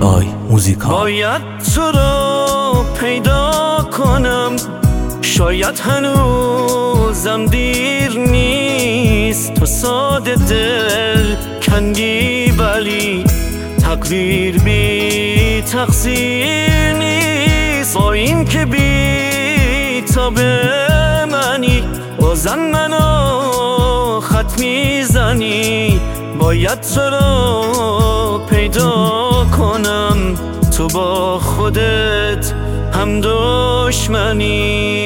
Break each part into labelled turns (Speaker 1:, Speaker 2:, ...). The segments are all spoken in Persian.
Speaker 1: AI موزیکال.
Speaker 2: باید تو رو پیدا کنم، شاید هنوزم دیر نیست. تو ساده دل کندی ولی تقدیر بی تقصیر نیست. با این که بی تاب منی بازم منو خط میزنی. باید تو رو پیدا کنم، تو با خودت هم دشمنی.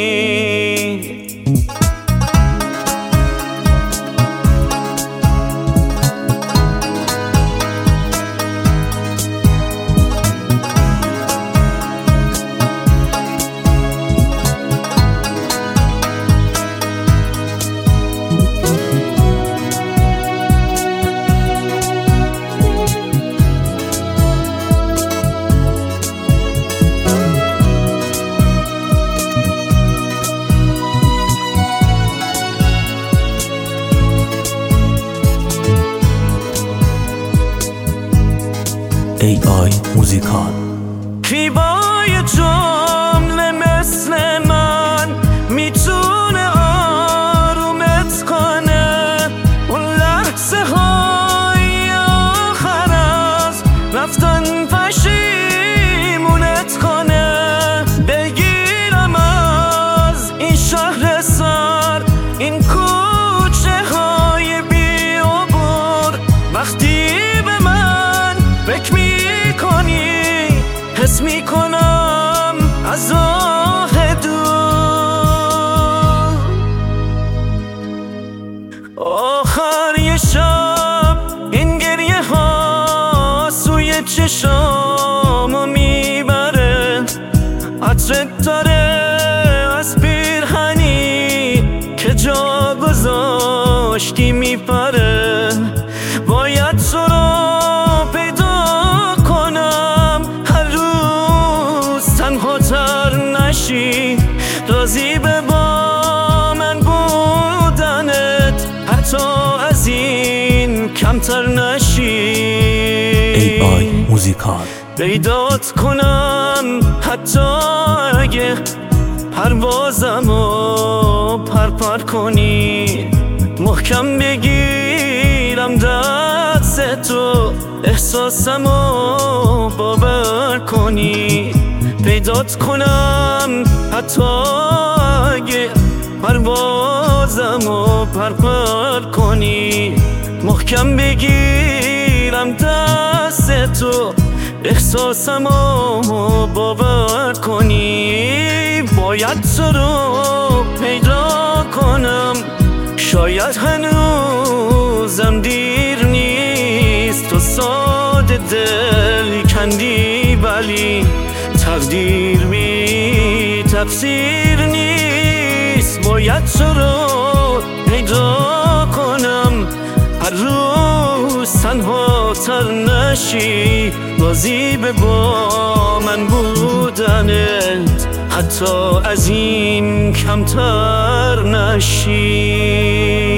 Speaker 1: AI موزیکال.
Speaker 2: کی با یه جمله مثل من میتونه آرومت کنه؟ اون لحظه های آخر از رفتن پشیمونت کنه. بگیرم از این شهر سر، این کوچه های بی عبور. وقتی به من فکر میکنی حس میکنم از راه دور. آخر یه شب این گریه ها سوی چشامو میبره. عطرت داره از پیرهنی که جا گذاشتی میپره. باید تو رو پیدا کنم، هر روز تنها تر نشی. راضی به با من بودنت، حتی از این کمتر نشی.
Speaker 1: AI موزیکال.
Speaker 2: پیدات کنم حتی اگه پروازمو پرپر کنی. محکم بگیرم دست تو، احساسمو باور کنی. پیدات کنم حتی اگه پروازمو پرپر کنی. محکم بگیرم دست تو، احساسمو باور کنی. باید تو رو پیدا کنم، شاید هنوزم دیر نیست. تو ساده دل کندی ولی تقدیر بی تقصیر نیست. باید تو رو پیدا کنم، هر روز تنها تر نشی. راضی به با من بودنت، حتی از این کمتر نشی.